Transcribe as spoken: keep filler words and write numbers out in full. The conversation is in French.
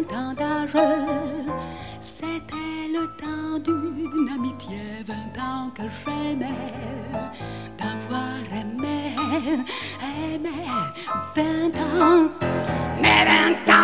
vingt ans d'âge. C'était le temps d'une amitié, vingt ans que j'aimais, d'avoir aimé, aimé, vingt ans, mais vingt ans.